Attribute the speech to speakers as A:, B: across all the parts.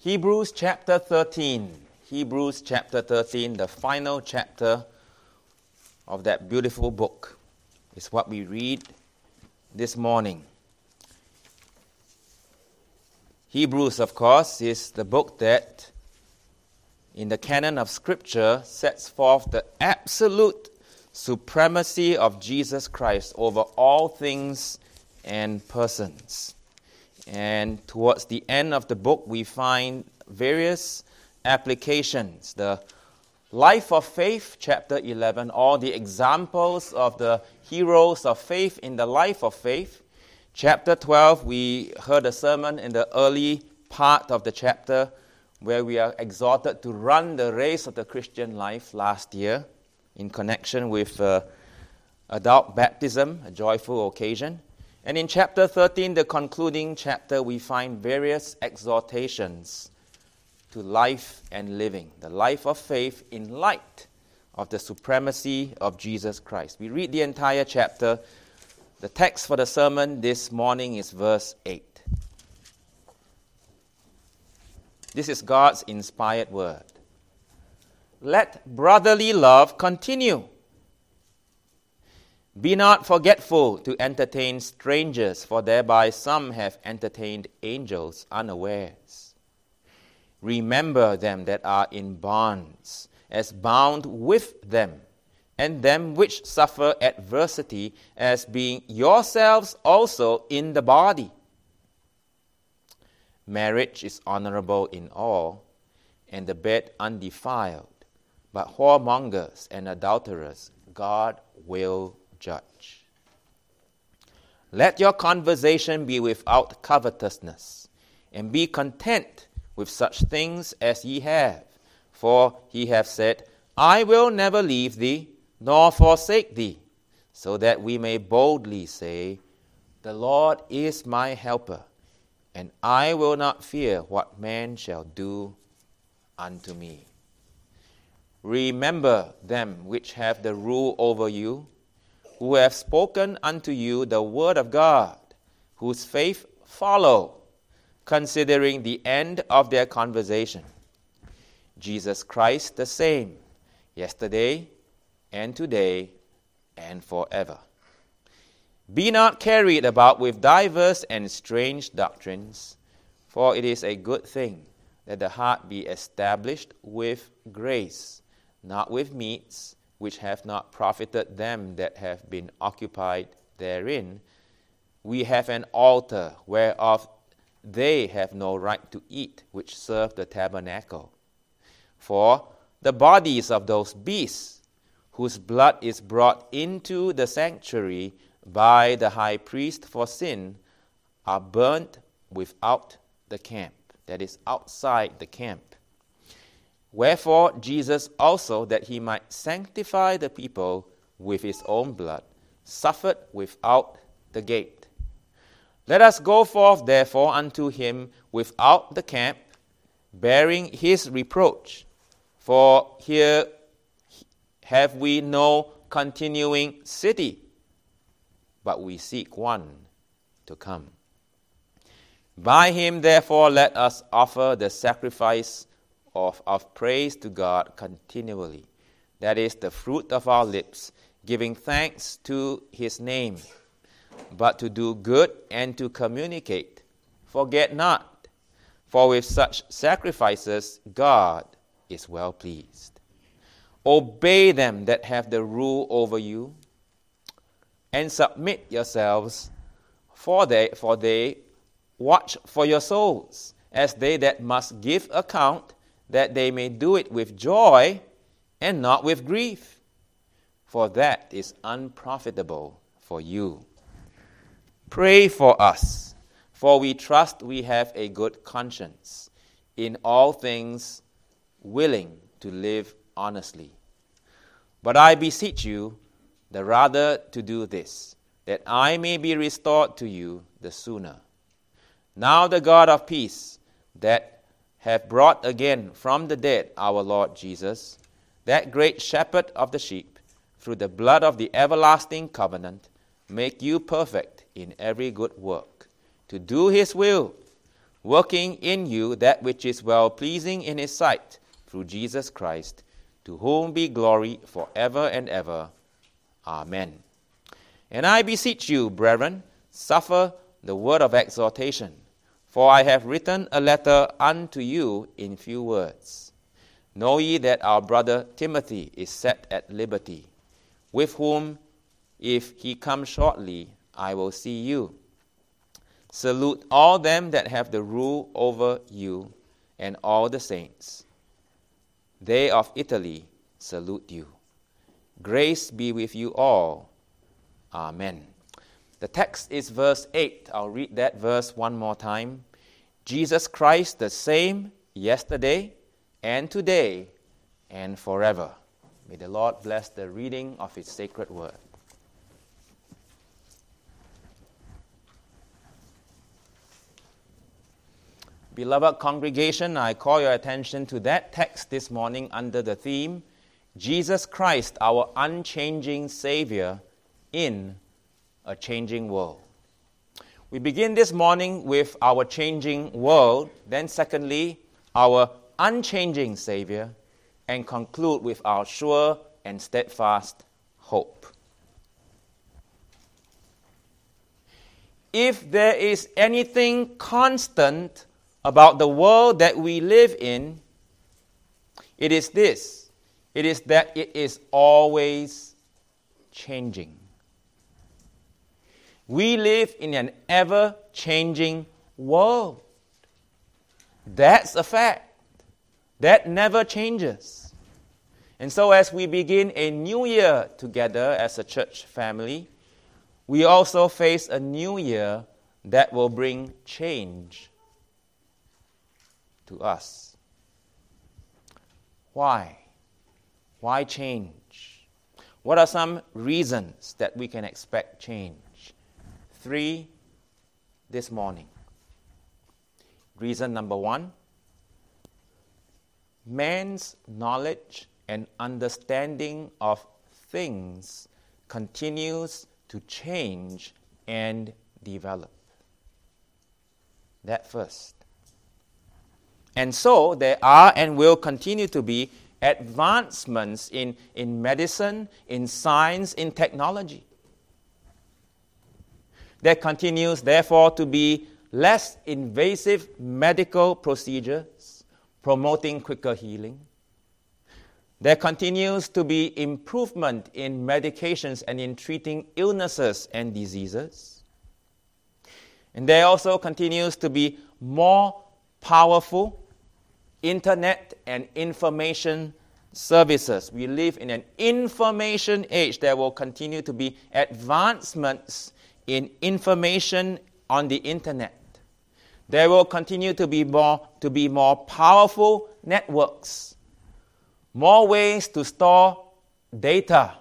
A: Hebrews chapter 13. Hebrews chapter 13, the final chapter of that beautiful book, is what we read this morning. Hebrews, of course, is the book that, in the canon of Scripture, sets forth the absolute supremacy of Jesus Christ over all things and persons. And towards the end of the book, we find various applications. The life of faith, chapter 11, all the examples of the heroes of faith in the life of faith. Chapter 12, we heard a sermon in the early part of the chapter where we are exhorted to run the race of the Christian life last year in connection with adult baptism, a joyful occasion. And in chapter 13, the concluding chapter, we find various exhortations to life and living, the life of faith in light of the supremacy of Jesus Christ. We read the entire chapter. The text for the sermon this morning is verse 8. This is God's inspired word. Let brotherly love continue. Be not forgetful to entertain strangers, for thereby some have entertained angels unawares. Remember them that are in bonds, as bound with them, and them which suffer adversity, as being yourselves also in the body. Marriage is honorable in all, and the bed undefiled, but whoremongers and adulterers God will judge. Let your conversation be without covetousness, and be content with such things as ye have. For he hath said, I will never leave thee, nor forsake thee, so that we may boldly say, the Lord is my helper, and I will not fear what man shall do unto me. Remember them which have the rule over you, who have spoken unto you the word of God, whose faith follow, considering the end of their conversation. Jesus Christ the same, yesterday and today and forever. Be not carried about with diverse and strange doctrines, for it is a good thing that the heart be established with grace, not with meats, which have not profited them that have been occupied therein. We have an altar whereof they have no right to eat, which serve the tabernacle. For the bodies of those beasts, whose blood is brought into the sanctuary by the high priest for sin, are burnt without the camp, that is, outside the camp. Wherefore Jesus also, that he might sanctify the people with his own blood, suffered without the gate. Let us go forth therefore unto him without the camp, bearing his reproach. For here have we no continuing city, but we seek one to come. By him therefore let us offer the sacrifice of praise to God continually. That is the fruit of our lips, giving thanks to his name. But to do good and to communicate, forget not, for with such sacrifices God is well pleased. Obey them that have the rule over you, and submit yourselves, for they watch for your souls, as they that must give account, that they may do it with joy and not with grief, for that is unprofitable for you. Pray for us, for we trust we have a good conscience, in all things willing to live honestly. But I beseech you, the rather to do this, that I may be restored to you the sooner. Now the God of peace, that hath brought again from the dead our Lord Jesus, that great shepherd of the sheep, through the blood of the everlasting covenant, make you perfect in every good work, to do his will, working in you that which is well-pleasing in his sight, through Jesus Christ, to whom be glory forever and ever. Amen. And I beseech you, brethren, suffer the word of exhortation, for I have written a letter unto you in few words. Know ye that our brother Timothy is set at liberty, with whom, if he come shortly, I will see you. Salute all them that have the rule over you, and all the saints. They of Italy salute you. Grace be with you all. Amen. The text is verse 8. I'll read that verse one more time. Jesus Christ the same yesterday and today and forever. May the Lord bless the reading of his sacred word. Beloved congregation, I call your attention to that text this morning under the theme, Jesus Christ, our unchanging Savior in a changing world. We begin this morning with our changing world, then secondly, our unchanging Savior, and conclude with our sure and steadfast hope. If there is anything constant about the world that we live in, it is this. It is that it is always changing. We live in an ever-changing world. That's a fact. That never changes. And so as we begin a new year together as a church family, we also face a new year that will bring change to us. Why? Why change? What are some reasons that we can expect change? 3 this morning. Reason number 1, man's knowledge and understanding of things continues to change and develop. That first. And so there are and will continue to be advancements in medicine, in science, in technology. There continues, therefore, to be less invasive medical procedures promoting quicker healing. There continues to be improvement in medications and in treating illnesses and diseases. And there also continues to be more powerful internet and information services. We live in an information age. There will continue to be advancements in information on the internet. There will continue to be more powerful networks, more ways to store data,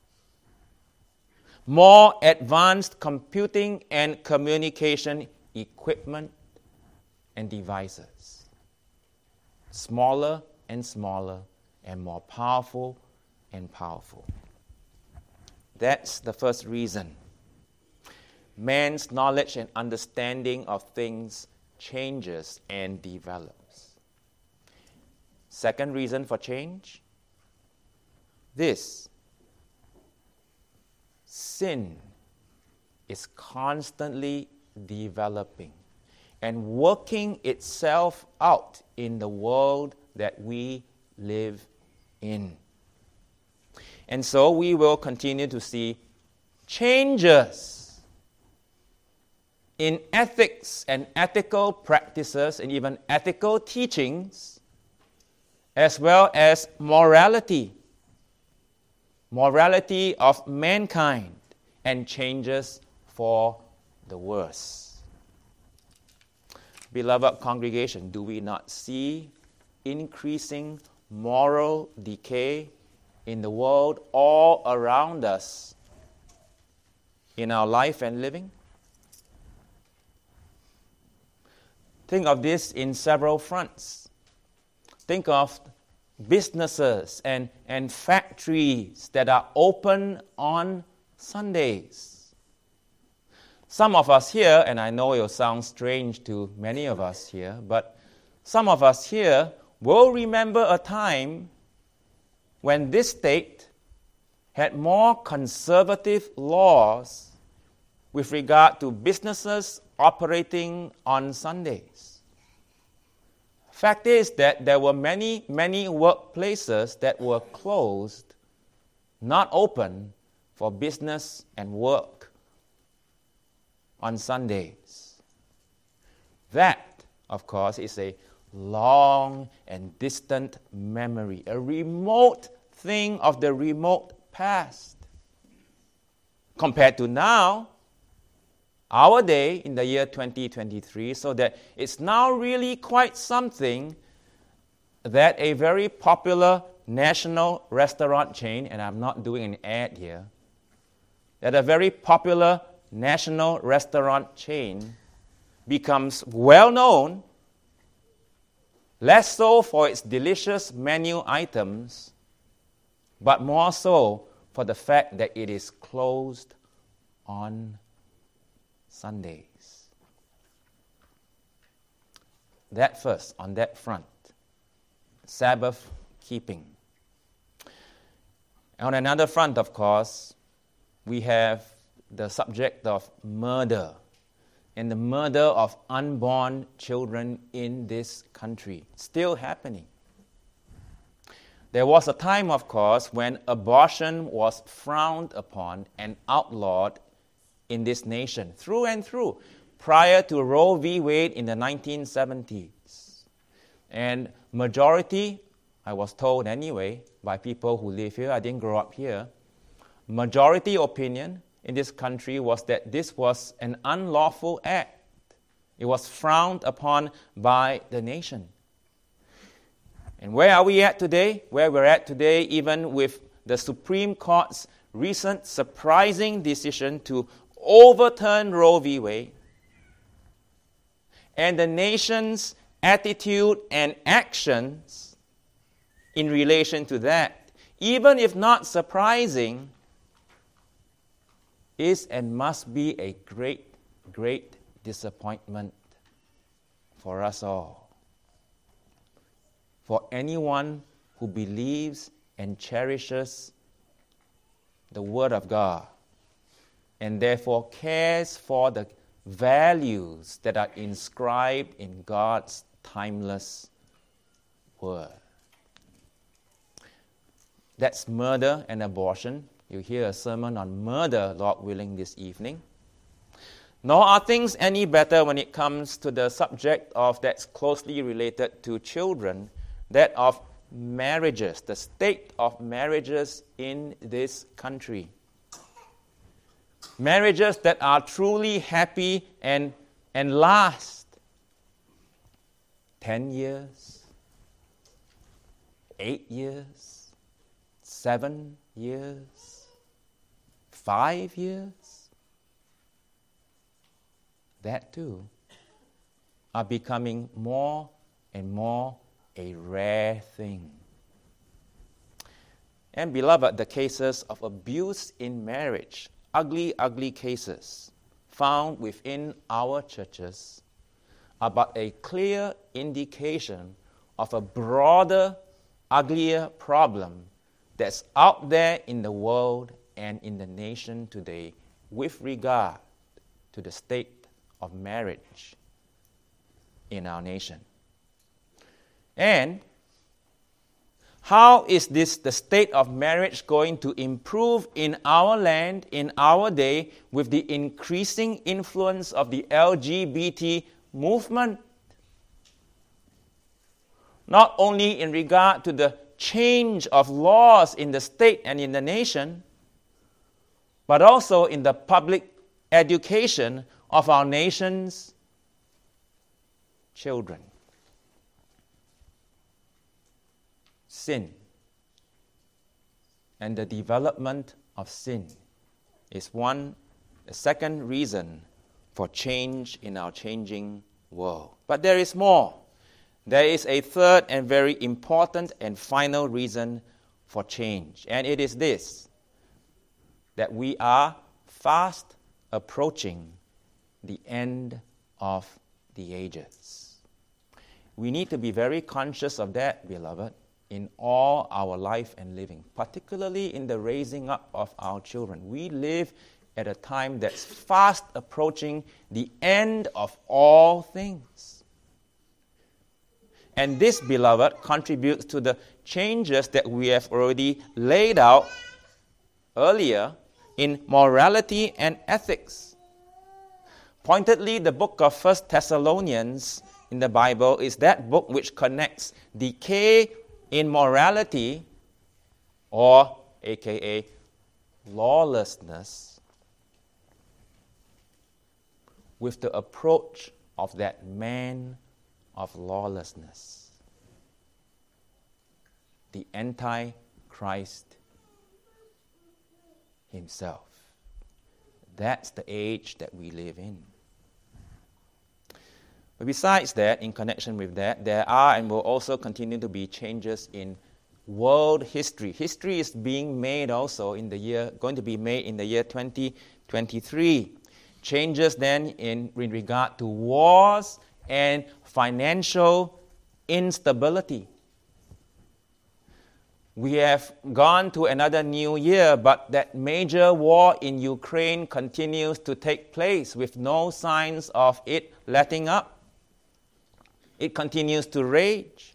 A: more advanced computing and communication equipment and devices. Smaller and smaller and more powerful and powerful. That's the first reason. Man's knowledge and understanding of things changes and develops. Second reason for change, this. Sin is constantly developing and working itself out in the world that we live in. And so we will continue to see changes in ethics and ethical practices and even ethical teachings, as well as morality of mankind, and changes for the worse. Beloved congregation, do we not see increasing moral decay in the world all around us in our life and living? Think of this in several fronts. Think of businesses and factories that are open on Sundays. some of us here, and I know it will sound strange to many of us here, but some of us here will remember a time when this state had more conservative laws with regard to businesses operating on Sundays. Fact is that there were many workplaces that were closed, not open for business and work on Sundays. That, of course, is a long and distant memory, a remote thing of the remote past. Compared to now, our day in the year 2023, so that it's now really quite something that a very popular national restaurant chain, and I'm not doing an ad here, that a very popular national restaurant chain becomes well known, less so for its delicious menu items, but more so for the fact that it is closed on Sundays. That first, on that front, Sabbath keeping. On another front, of course, we have the subject of murder and the murder of unborn children in this country, still happening. There was a time, of course, when abortion was frowned upon and outlawed in this nation, through and through, prior to Roe v. Wade in the 1970s. And majority, I was told anyway, by people who live here, I didn't grow up here, majority opinion in this country was that this was an unlawful act. It was frowned upon by the nation. And where are we at today? Where we're at today, even with the Supreme Court's recent surprising decision to overturn Roe v. Wade, and the nation's attitude and actions in relation to that, even if not surprising, is and must be a great, great disappointment for us all. For anyone who believes and cherishes the Word of God, and therefore cares for the values that are inscribed in God's timeless Word. That's murder and abortion. You'll hear a sermon on murder, Lord willing, this evening. Nor are things any better when it comes to the subject of that's closely related to children, that of marriages, the state of marriages in this country. Marriages that are truly happy and last 10 years, 8 years, 7 years, 5 years. That too are becoming more and more a rare thing. And beloved, the cases of abuse in marriage, ugly cases found within our churches, are but a clear indication of a broader, uglier problem that's out there in the world and in the nation today with regard to the state of marriage in our nation. And how is the state of marriage going to improve in our land, in our day, with the increasing influence of the LGBT movement? Not only in regard to the change of laws in the state and in the nation, but also in the public education of our nation's children. Sin and the development of sin is the second reason for change in our changing world. But there is more. There is a third and very important and final reason for change, and it is this, that we are fast approaching the end of the ages. We need to be very conscious of that, beloved, in all our life and living, particularly in the raising up of our children. We live at a time that's fast approaching the end of all things. And this, beloved, contributes to the changes that we have already laid out earlier in morality and ethics. Pointedly, the book of 1 Thessalonians in the Bible is that book which connects decay in morality, or aka lawlessness, with the approach of that man of lawlessness, the Antichrist himself. That's the age that we live in. But besides that, in connection with that, there are and will also continue to be changes in world history. History is being made also going to be made in the year 2023. Changes then in regard to wars and financial instability. We have gone to another new year, but that major war in Ukraine continues to take place with no signs of it letting up. It continues to rage.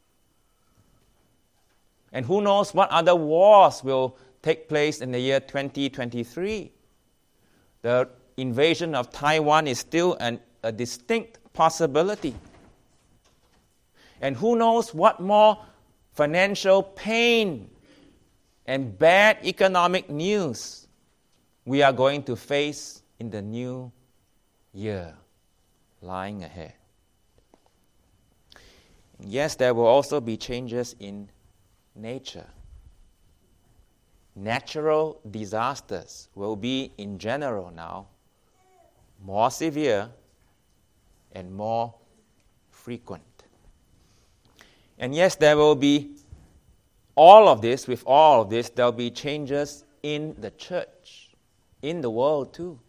A: And who knows what other wars will take place in the year 2023. The invasion of Taiwan is still a distinct possibility. And who knows what more financial pain and bad economic news we are going to face in the new year lying ahead. Yes, there will also be changes in nature. Natural disasters will be, in general now, more severe and more frequent. And yes, there will be with all of this, there will be changes in the church, in the world too.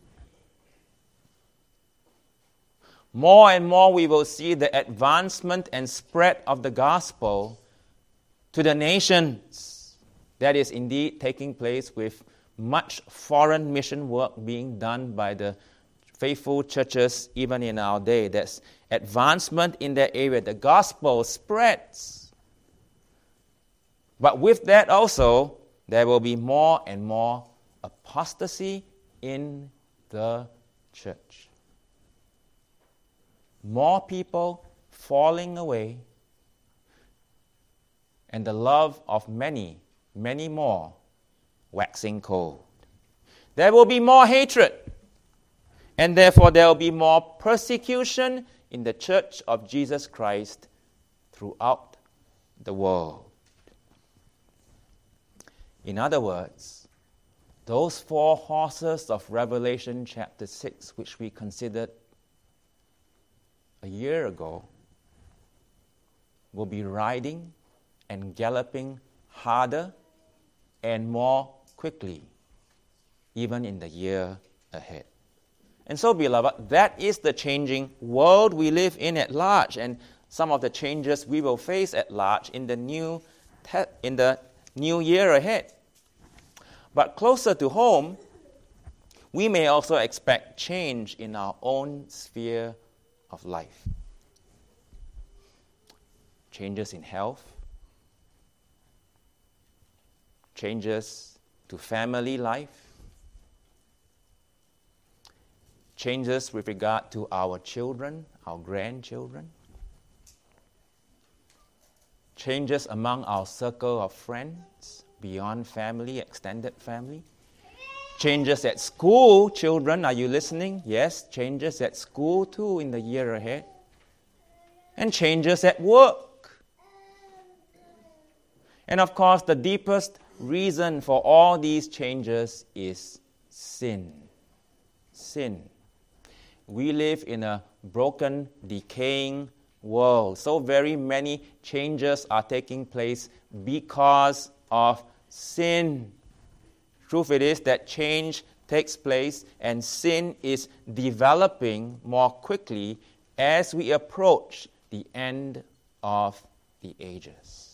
A: More and more we will see the advancement and spread of the gospel to the nations. That is indeed taking place with much foreign mission work being done by the faithful churches even in our day. There's advancement in that area. The gospel spreads. But with that also, there will be more and more apostasy in the church. More people falling away, and the love of many, many more waxing cold. There will be more hatred, and therefore there will be more persecution in the church of Jesus Christ throughout the world. In other words, those four horses of Revelation chapter 6, which we considered a year ago, will be riding and galloping harder and more quickly, even in the year ahead. And so, beloved, that is the changing world we live in at large, and some of the changes we will face at large in the new year ahead. But closer to home, we may also expect change in our own sphere of life. Changes in health, changes to family life, changes with regard to our children, our grandchildren, changes among our circle of friends, beyond family, extended family, changes at school. Children, are you listening? Yes, changes at school too in the year ahead. And changes at work. And of course, the deepest reason for all these changes is sin. Sin. We live in a broken, decaying world. So very many changes are taking place because of sin. Truth it is that change takes place and sin is developing more quickly as we approach the end of the ages.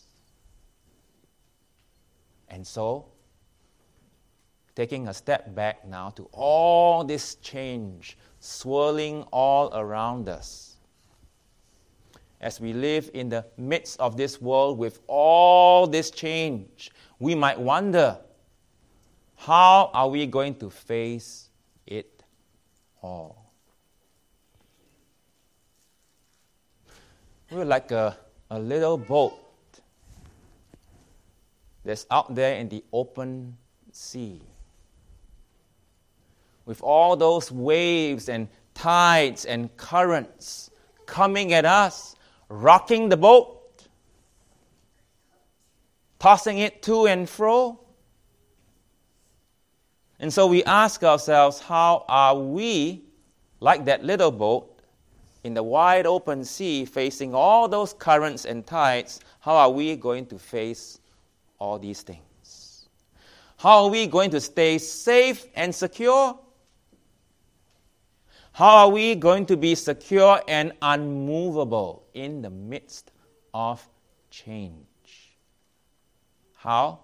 A: And so, taking a step back now to all this change swirling all around us, as we live in the midst of this world with all this change, we might wonder, how are we going to face it all? We're like a little boat that's out there in the open sea, with all those waves and tides and currents coming at us, rocking the boat, tossing it to and fro. And so we ask ourselves, how are we, like that little boat, in the wide open sea, facing all those currents and tides, how are we going to face all these things? How are we going to stay safe and secure? How are we going to be secure and unmovable in the midst of change? How?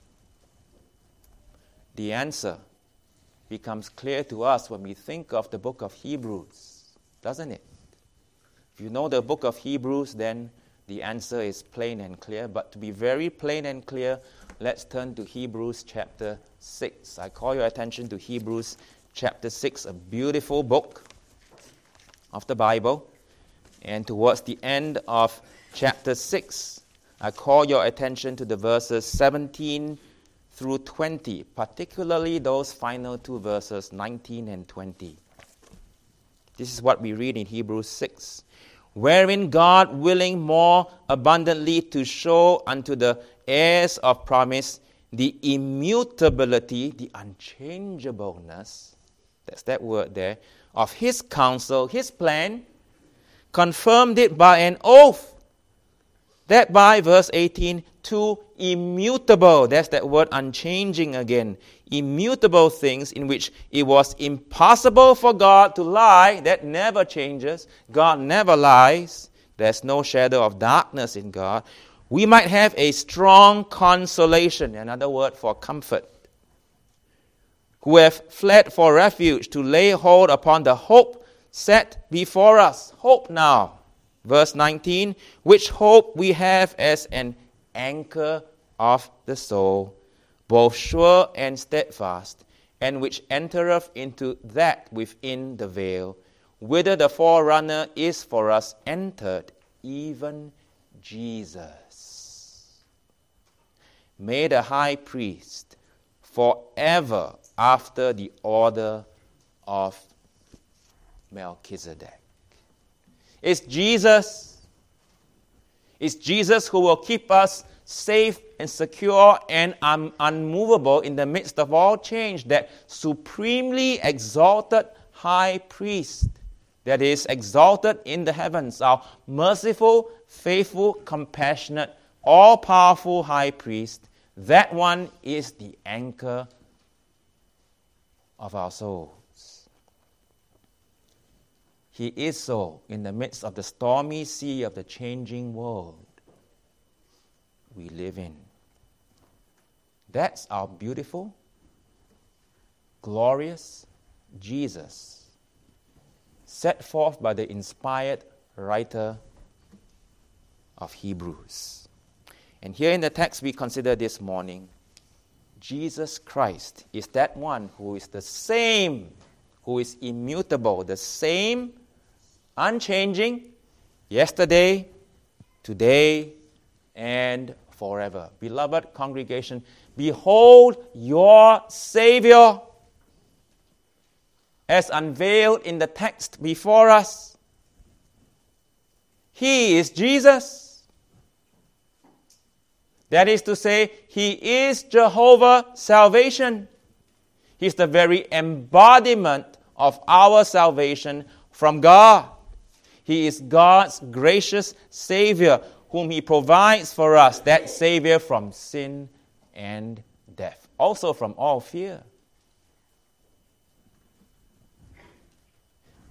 A: The answer becomes clear to us when we think of the book of Hebrews, doesn't it? If you know the book of Hebrews, then the answer is plain and clear. But to be very plain and clear, let's turn to Hebrews chapter 6. I call your attention to Hebrews chapter 6, a beautiful book of the Bible. And towards the end of chapter 6, I call your attention to the verses 17 through 20, particularly those final two verses, 19 and 20. This is what we read in Hebrews 6. Wherein God, willing more abundantly to show unto the heirs of promise the immutability, the unchangeableness, that's that word there, of His counsel, His plan, confirmed it by an oath, that by, verse 18, two immutable, that's that word unchanging again, immutable things in which it was impossible for God to lie, that never changes, God never lies, there's no shadow of darkness in God, we might have a strong consolation, another word for comfort, who have fled for refuge to lay hold upon the hope set before us. Hope now. Verse 19, which hope we have as an anchor of the soul, both sure and steadfast, and which entereth into that within the veil, whither the forerunner is for us entered, even Jesus, made a high priest forever after the order of Melchizedek. It's Jesus. It's Jesus who will keep us safe and secure and unmovable in the midst of all change, that supremely exalted high priest that is exalted in the heavens, our merciful, faithful, compassionate, all-powerful high priest. That one is the anchor of our souls. He is so in the midst of the stormy sea of the changing world we live in. That's our beautiful, glorious Jesus, set forth by the inspired writer of Hebrews. And here in the text we consider this morning, Jesus Christ is that one who is the same, who is immutable, the same, unchanging, yesterday, today, and forever. Beloved congregation, behold your Savior as unveiled in the text before us. He is Jesus. That is to say, He is Jehovah salvation. He is the very embodiment of our salvation from God. He is God's gracious Savior, whom He provides for us, that Savior from sin and death, also from all fear.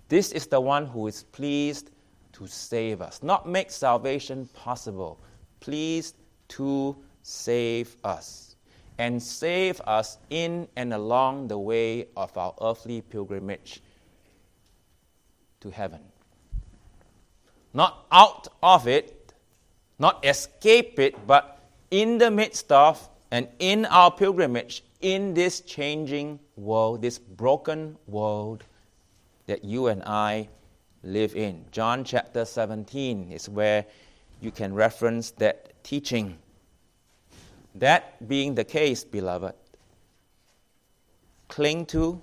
A: This is the one who is pleased to save us, not make salvation possible, pleased to save us, and save us in and along the way of our earthly pilgrimage to heaven. Not out of it, not escape it, but in the midst of and in our pilgrimage in this changing world, this broken world that you and I live in. John chapter 17 is where you can reference that teaching. That being the case, beloved, cling to,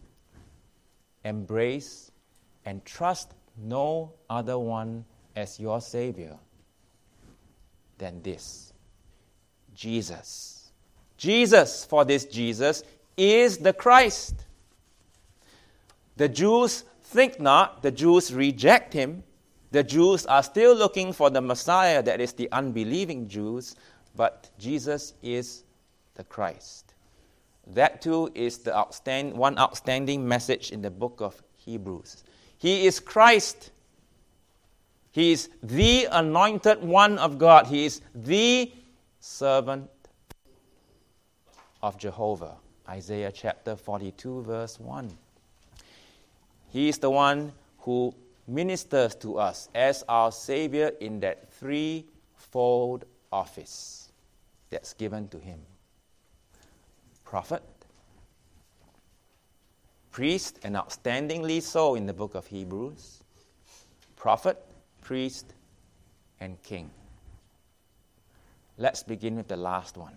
A: embrace, and trust no other one as your Savior than this, Jesus. Jesus, for this Jesus, is the Christ. The Jews think not, the Jews reject him. The Jews are still looking for the Messiah, that is the unbelieving Jews, but Jesus is the Christ. That too is the one outstanding message in the book of Hebrews. He is Christ. He is the anointed one of God. He is the servant of Jehovah. Isaiah chapter 42 verse 1. He is the one who ministers to us as our Savior in that threefold office that's given to him. Prophet, priest, and outstandingly so in the book of Hebrews. Prophet, priest, and king. Let's begin with the last one.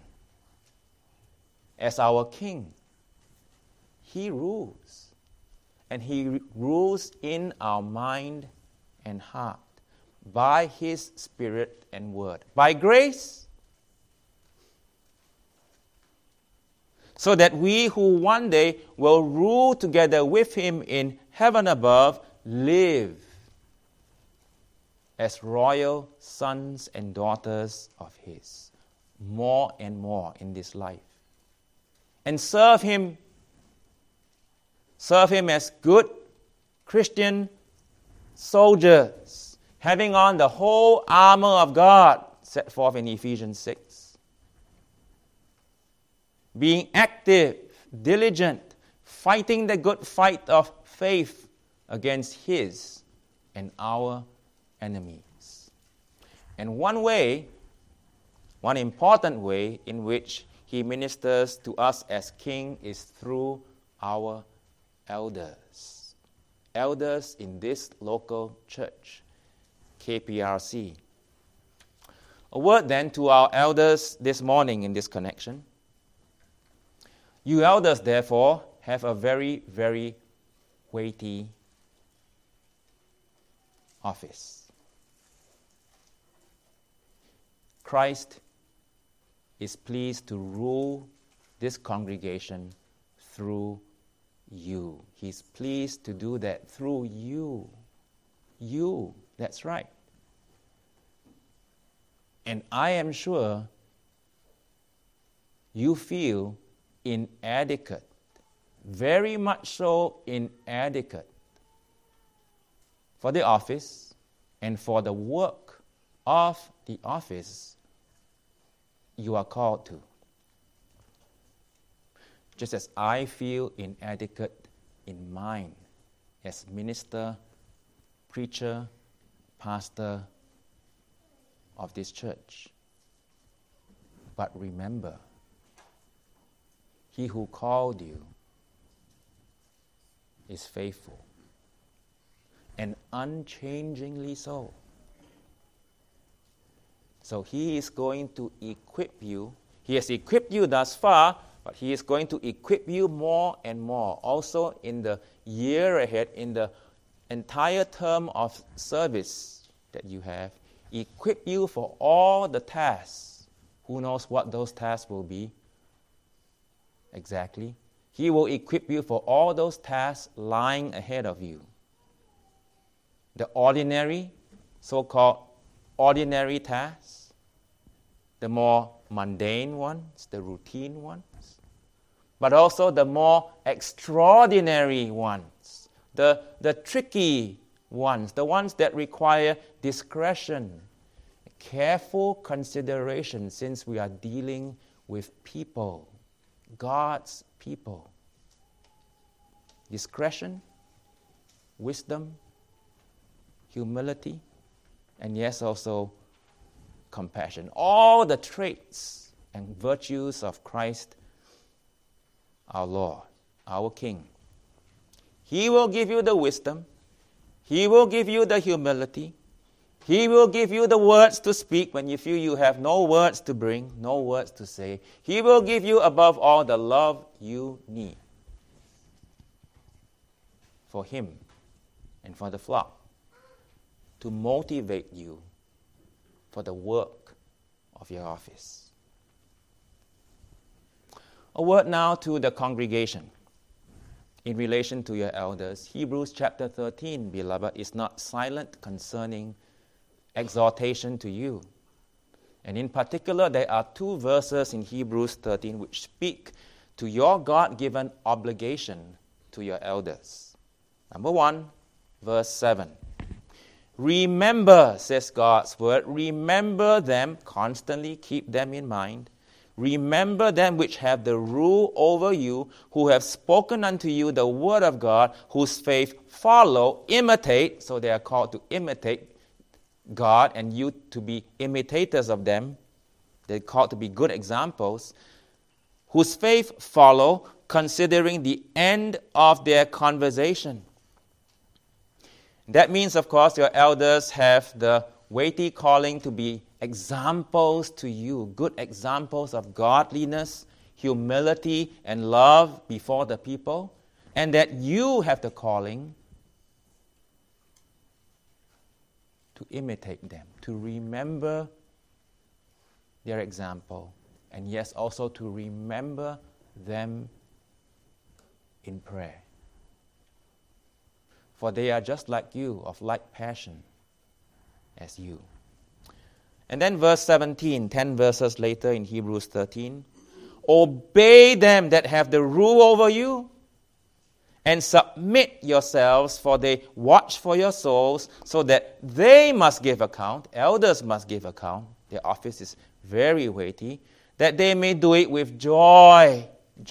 A: As our king, he rules. And he rules in our mind and heart by his Spirit and word. By grace, so that we who one day will rule together with him in heaven above live as royal sons and daughters of his, more and more in this life. And serve him as good Christian soldiers, having on the whole armor of God set forth in Ephesians 6. Being active, diligent, fighting the good fight of faith against his and our enemies. And one important way in which he ministers to us as king is through our elders. Elders in this local church, KPRC. A word then to our elders this morning in this connection. You elders, therefore, have a very, very weighty office. Christ is pleased to rule this congregation through you. He's pleased to do that through you. You, that's right. And I am sure you feel inadequate, very much so inadequate for the office and for the work of the office you are called to. Just as I feel inadequate in mine as minister, preacher, pastor of this church. But remember, he who called you is faithful and unchangingly so. So he is going to equip you. He has equipped you thus far, but he is going to equip you more and more. Also in the year ahead, in the entire term of service that you have, equip you for all the tasks. Who knows what those tasks will be exactly? He will equip you for all those tasks lying ahead of you. The ordinary, so-called ordinary tasks, the more mundane ones, the routine ones, but also the more extraordinary ones, the tricky ones, the ones that require discretion, careful consideration, since we are dealing with people, God's people. Discretion, wisdom, humility, and yes, also compassion. All the traits and virtues of Christ, our Lord, our King. He will give you the wisdom. He will give you the humility. He will give you the words to speak when you feel you have no words to bring, no words to say. He will give you, above all, the love you need for Him and for the flock, to motivate you for the work of your office. A word now to the congregation in relation to your elders. Hebrews chapter 13, beloved, is not silent concerning exhortation to you. And in particular, there are two verses in Hebrews 13 which speak to your God-given obligation to your elders. Number 1, verse 7. Remember, says God's word, remember them, constantly keep them in mind. Remember them which have the rule over you, who have spoken unto you the word of God, whose faith follow, imitate. So they are called to imitate God, and you to be imitators of them. They're called to be good examples. Whose faith follow, considering the end of their conversation. That means, of course, your elders have the weighty calling to be examples to you, good examples of godliness, humility, and love before the people, and that you have the calling to imitate them, to remember their example, and yes, also to remember them in prayer. For they are just like you, of like passion as you. And then verse 17, 10 verses later in Hebrews 13, obey them that have the rule over you, and submit yourselves, for they watch for your souls, so that they must give account, elders must give account, their office is very weighty, that they may do it with joy,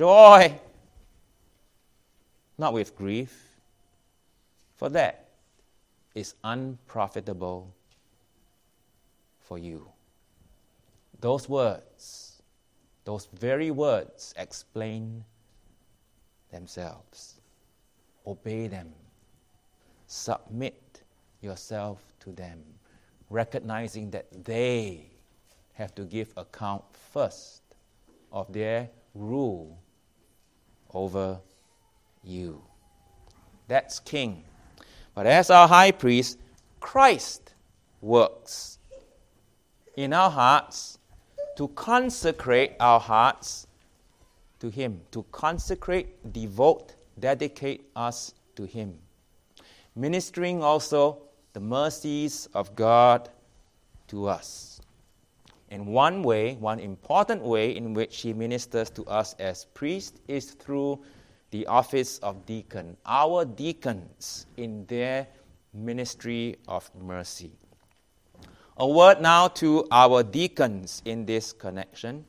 A: not with grief, for that is unprofitable for you. Those words, those very words explain themselves. Obey them. Submit yourself to them, recognizing that they have to give account first of their rule over you. That's King. But as our high priest, Christ works in our hearts to consecrate our hearts to Him, to consecrate, devote, dedicate us to Him, ministering also the mercies of God to us. And one way, one important way in which He ministers to us as priests is through the office of deacon, our deacons in their ministry of mercy. A word now to our deacons in this connection.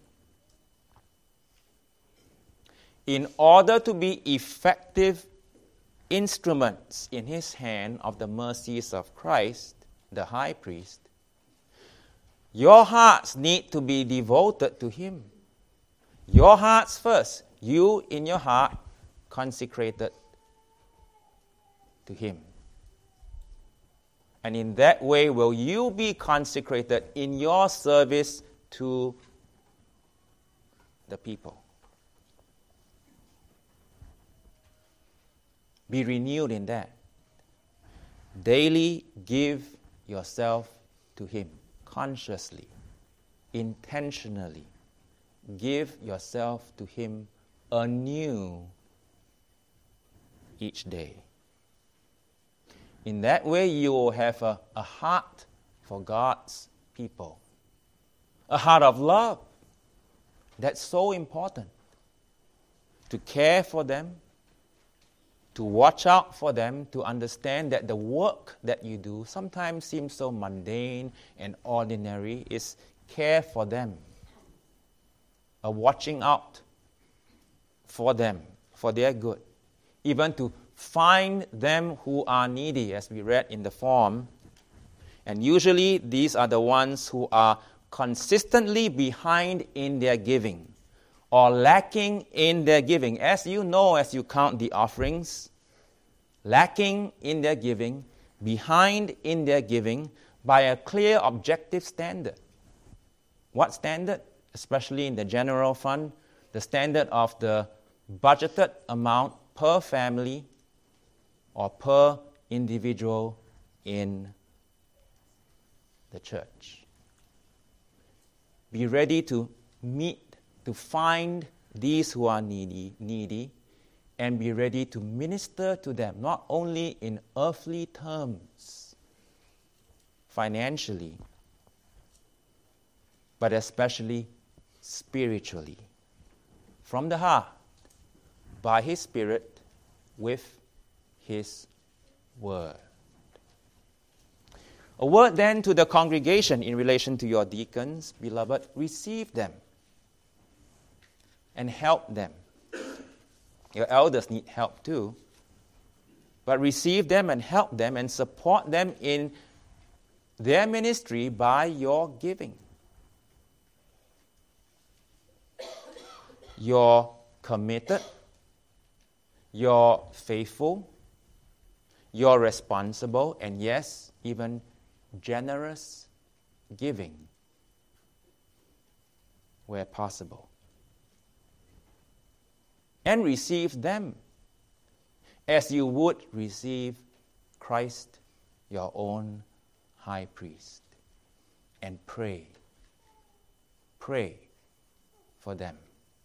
A: In order to be effective instruments in His hand of the mercies of Christ, the high priest, your hearts need to be devoted to Him. Your hearts first. You in your heart consecrated to Him. And in that way will you be consecrated in your service to the people. Be renewed in that. Daily give yourself to Him, consciously, intentionally. Give yourself to Him anew each day. In that way, you will have a heart for God's people, a heart of love. That's so important. To care for them, to watch out for them, to understand that the work that you do sometimes seems so mundane and ordinary, is care for them, a watching out for them, for their good, even to find them who are needy, as we read in the form. And usually these are the ones who are consistently behind in their giving or lacking in their giving. As you know, as you count the offerings, lacking in their giving, behind in their giving by a clear objective standard. What standard? Especially in the general fund, the standard of the budgeted amount per family or per individual in the church. Be ready to meet, to find these who are needy, and be ready to minister to them, not only in earthly terms, financially, but especially spiritually, from the heart, by His Spirit, with His Word. A word then to the congregation in relation to your deacons. Beloved, receive them and help them. Your elders need help too. But receive them and help them and support them in their ministry by your giving. You're committed, you're faithful, you're responsible, and yes, even generous giving where possible. And receive them as you would receive Christ, your own high priest. And pray for them.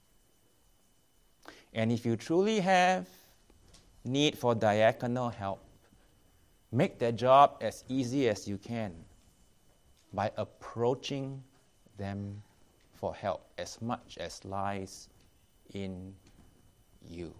A: And if you truly have need for diaconal help, make their job as easy as you can by approaching them for help as much as lies in you.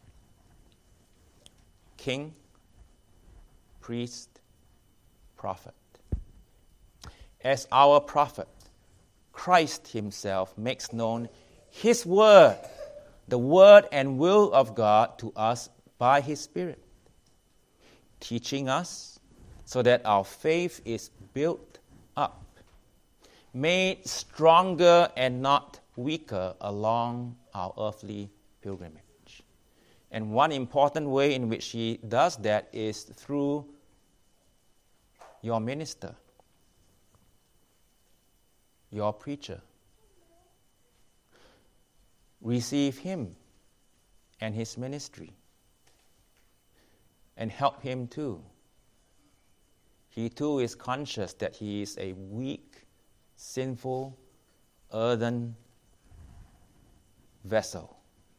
A: King, priest, prophet. As our prophet, Christ Himself makes known His word, the word and will of God to us by His Spirit, teaching us so that our faith is built up, made stronger and not weaker along our earthly pilgrimage. And one important way in which He does that is through your minister, your preacher. Receive him and his ministry and help him too. He too is conscious that he is a weak, sinful, earthen vessel.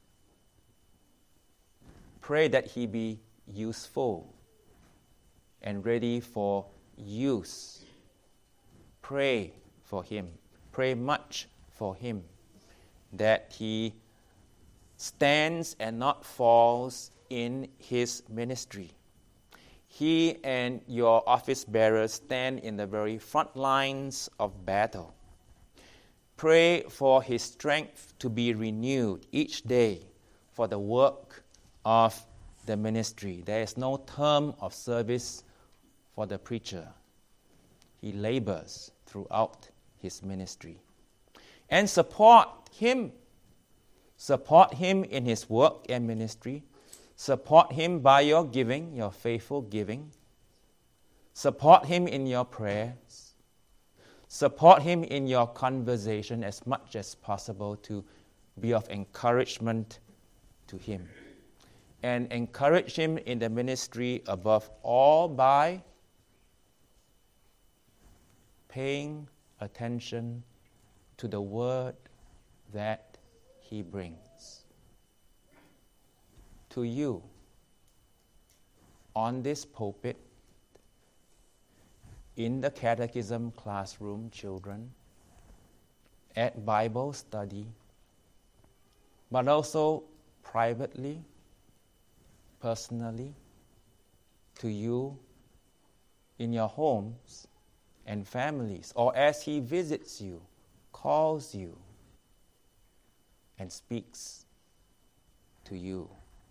A: Pray that he be useful and ready for use. Pray for him. Pray much for him, that he stands and not falls in his ministry. He and your office bearers stand in the very front lines of battle. Pray for his strength to be renewed each day for the work of the ministry. There is no term of service for the preacher. He labors throughout his ministry. And support him. Support him in his work and ministry. Support him by your giving, your faithful giving. Support him in your prayers. Support him in your conversation as much as possible to be of encouragement to him. And encourage him in the ministry above all by paying attention to the word that he brings to you on this pulpit, in the catechism classroom, children, at Bible study, but also privately, personally to you in your homes and families, or as He visits you, calls you, and speaks to you.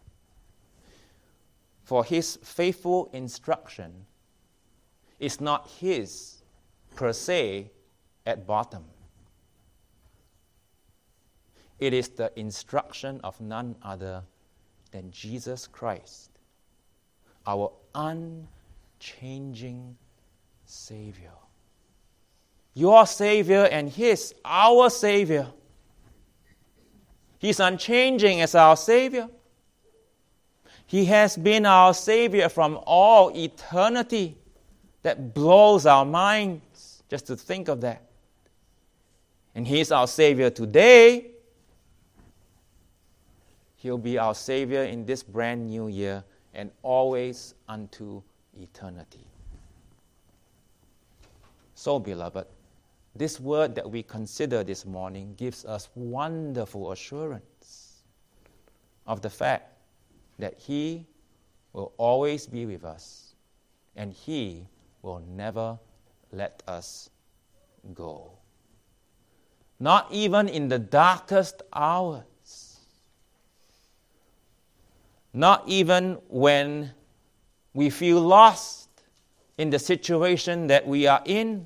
A: For His faithful instruction is not His per se at bottom. It is the instruction of none other than Jesus Christ, our unchanging Savior. Your Savior and His, our Savior. He's unchanging as our Savior. He has been our Savior from all eternity. That blows our minds just to think of that. And He's our Savior today. He'll be our Savior in this brand new year and always unto eternity. So, beloved, this word that we consider this morning gives us wonderful assurance of the fact that He will always be with us and He will never let us go. Not even in the darkest hours. Not even when we feel lost in the situation that we are in.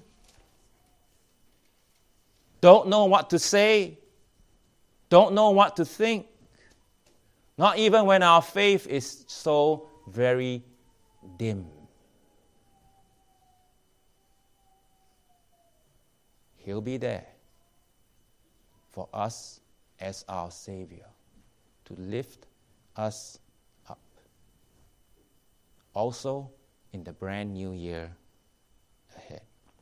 A: Don't know what to say. Don't know what to think. Not even when our faith is so very dim. He'll be there for us as our Savior to lift us up. Also in the brand new year ahead.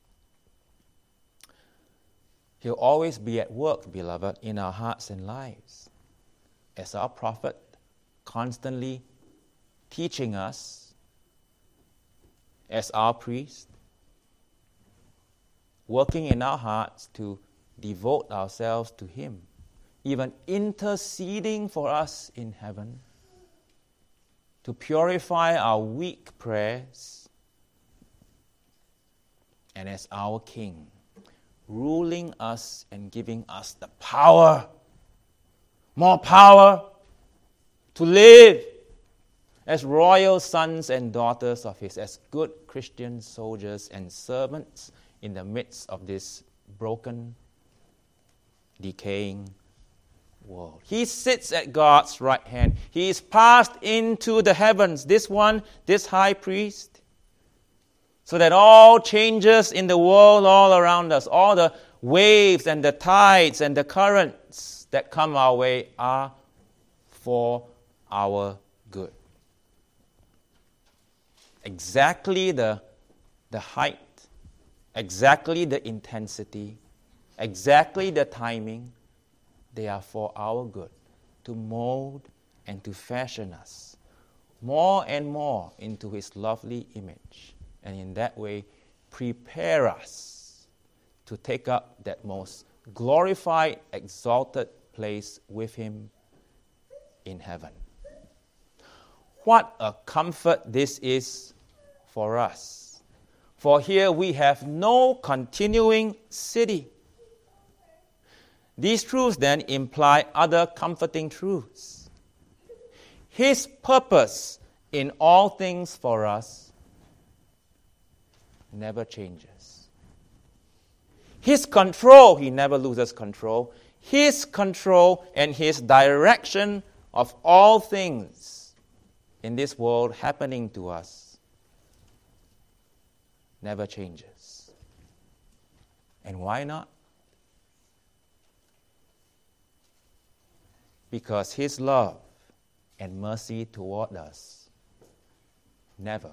A: He'll always be at work, beloved, in our hearts and lives. As our prophet, constantly teaching us, as our priest, working in our hearts to devote ourselves to Him, even interceding for us in heaven, to purify our weak prayers, and as our King, ruling us and giving us the power, more power to live as royal sons and daughters of His, as good Christian soldiers and servants in the midst of this broken, decaying world. He sits at God's right hand. He is passed into the heavens, this one, this high priest, so that all changes in the world all around us, all the waves and the tides and the currents that come our way are for our good. Exactly the height, exactly the intensity, exactly the timing, they are for our good, to mold and to fashion us more and more into His lovely image, and in that way prepare us to take up that most glorified, exalted place with Him in heaven. What a comfort this is for us. For here we have no continuing city. These truths then imply other comforting truths. His purpose in all things for us never changes. His control, He never loses control. His control and His direction of all things in this world happening to us never changes. And why not? Because His love and mercy toward us never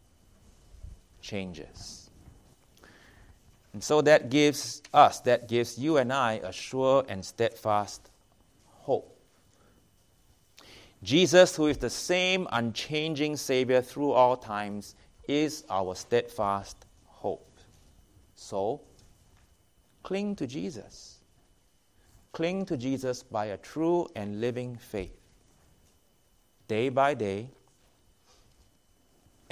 A: changes. And so that gives you and I a sure and steadfast hope. Jesus, who is the same unchanging Savior through all times, is our steadfast hope. So, cling to Jesus. Cling to Jesus by a true and living faith. Day by day,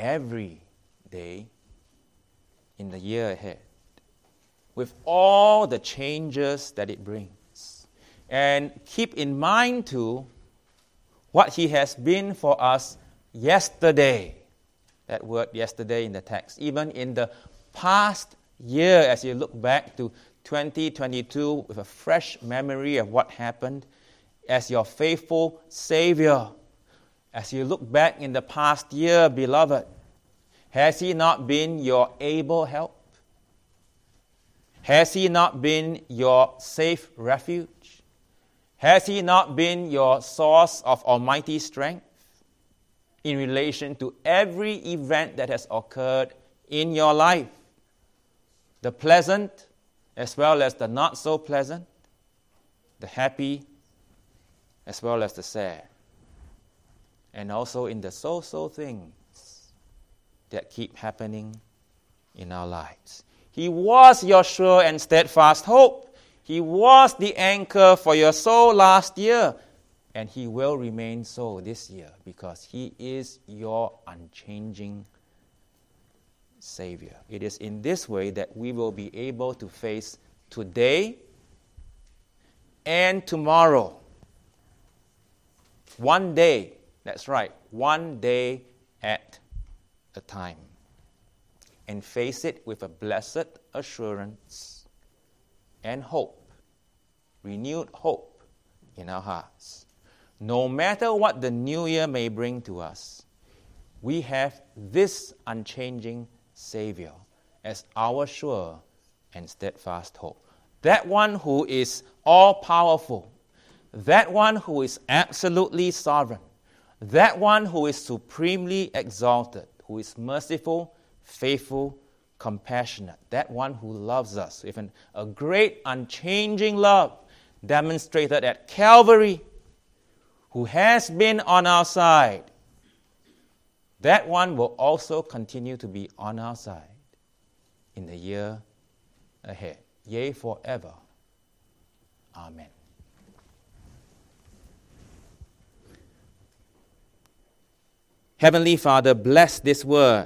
A: every day in the year ahead, with all the changes that it brings. And keep in mind too what He has been for us yesterday. That word yesterday in the text. Even in the past year, as you look back to 2022 with a fresh memory of what happened, as your faithful Savior, as you look back in the past year, beloved, has He not been your able help? Has He not been your safe refuge? Has He not been your source of almighty strength in relation to every event that has occurred in your life? The pleasant as well as the not so pleasant, the happy as well as the sad, and also in the so-so things that keep happening in our lives. He was your sure and steadfast hope. He was the anchor for your soul last year, and He will remain so this year because He is your unchanging Savior. It is in this way that we will be able to face today and tomorrow. One day, that's right, one day at a time. And face it with a blessed assurance and hope, renewed hope in our hearts. No matter what the new year may bring to us, we have this unchanging Savior as our sure and steadfast hope. That one who is all-powerful, that one who is absolutely sovereign, that one who is supremely exalted, who is merciful, faithful, compassionate, that one who loves us with a great unchanging love demonstrated at Calvary, who has been on our side, that one will also continue to be on our side in the year ahead, yea, forever. Amen. Heavenly Father, bless this word.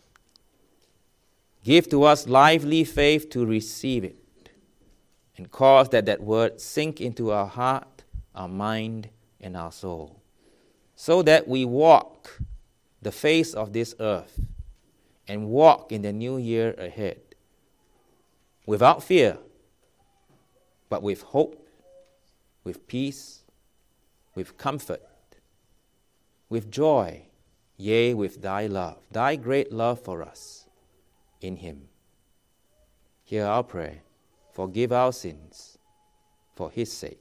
A: Give to us lively faith to receive it, and cause that word sink into our heart, our mind, and our soul, so that we walk the face of this earth and walk in the new year ahead without fear, but with hope, with peace, with comfort, with joy, yea, with Thy love, Thy great love for us in Him. Hear our prayer. Forgive our sins for His sake.